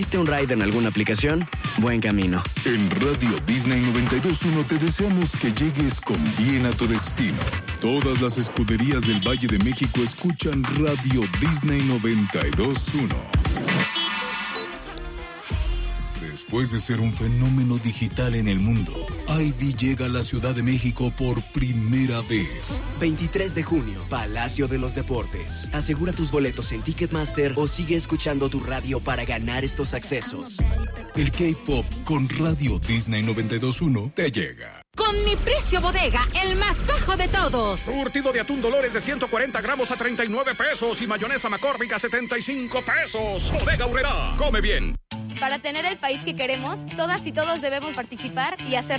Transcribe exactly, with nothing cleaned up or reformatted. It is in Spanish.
¿Viste un ride en alguna aplicación? Buen camino. En Radio Disney noventa y dos punto uno te deseamos que llegues con bien a tu destino. Todas las escuderías del Valle de México escuchan Radio Disney noventa y dos punto uno. Después de ser un fenómeno digital en el mundo, Ivy llega a la Ciudad de México por primera vez. veintitrés de junio, Palacio de los Deportes. Asegura tus boletos en Ticketmaster o sigue escuchando tu radio para ganar estos accesos. El K-Pop con Radio Disney noventa y dos punto uno te llega. Con mi precio bodega, el más bajo de todos. Surtido de atún Dolores de ciento cuarenta gramos a treinta y nueve pesos y mayonesa McCormick a setenta y cinco pesos. Bodega Aurrerá, come bien. Para tener el país que queremos, todas y todos debemos participar y hacer